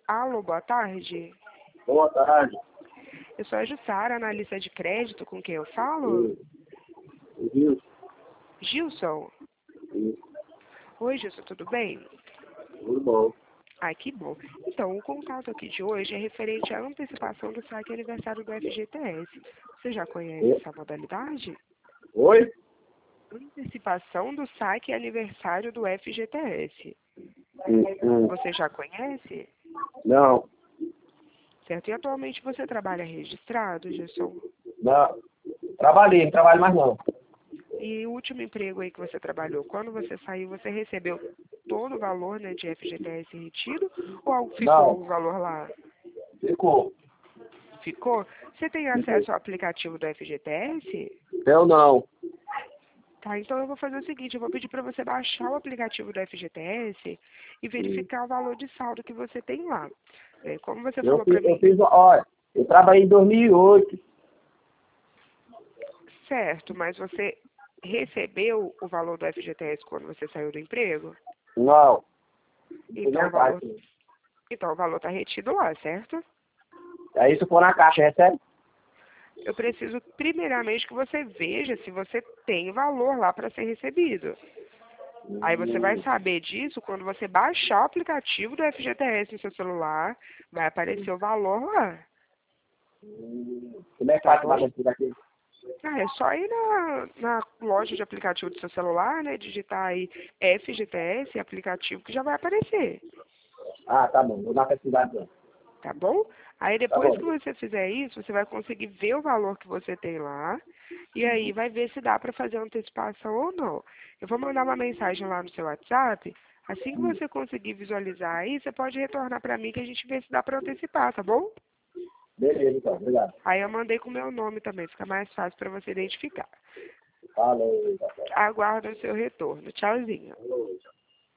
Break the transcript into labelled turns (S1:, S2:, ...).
S1: Alô, boa tarde.
S2: Boa tarde.
S1: Eu sou a Jussara, analista de crédito, com quem eu falo?
S2: Viu?
S1: Gilson. Oi, Gilson, tudo bem?
S2: Tudo bom.
S1: Ai, que bom. Então, o contato aqui de hoje é referente à antecipação do saque aniversário do FGTS. Você já conhece essa modalidade?
S2: Oi?
S1: Antecipação do saque aniversário do FGTS. Você já conhece?
S2: Não.
S1: Certo? E atualmente você trabalha registrado, Gilson?
S2: Não. Trabalhei, não trabalho mais não.
S1: E o último emprego aí que você trabalhou, quando você saiu, você recebeu todo o valor, né, de FGTS retido ou ficou
S2: Não.
S1: o valor lá?
S2: Ficou.
S1: Ficou? Você tem acesso ao aplicativo do FGTS?
S2: Eu não.
S1: Tá, então eu vou fazer o seguinte, eu vou pedir para você baixar o aplicativo do FGTS e verificar o valor de saldo que você tem lá. Como você falou para
S2: Eu
S1: mim,
S2: fiz, olha, eu trabalhei em 2008.
S1: certo, mas você recebeu o valor do FGTS quando você saiu do emprego?
S2: Não.
S1: Então o valor está retido lá, certo?
S2: Aí se for na caixa, recebe?
S1: Eu preciso primeiramente que você veja se você tem valor lá para ser recebido. Aí você vai saber disso quando você baixar o aplicativo do FGTS no seu celular, vai aparecer o valor lá,
S2: Como é que
S1: tá
S2: faz pra
S1: bom?
S2: fazer isso daqui?
S1: Ah, é só ir na loja de aplicativo do seu celular, né? Digitar aí FGTS, aplicativo, que já vai aparecer,
S2: Ah, tá bom. Vou dar pesquisada então.
S1: tá bom? Aí
S2: Tá
S1: depois
S2: bom.
S1: que você fizer isso, você vai conseguir ver o valor que você tem lá e aí vai ver se dá para fazer antecipação ou não. Eu vou mandar uma mensagem lá no seu WhatsApp. Assim que você conseguir visualizar aí, você pode retornar para mim que a gente vê se dá para antecipar, tá bom?
S2: Beleza, então. Obrigado.
S1: Aí eu mandei com o meu nome também, fica mais fácil para você identificar.
S2: Falou. Tá certo.
S1: Aguardo o seu retorno. Tchauzinho.
S2: Falou.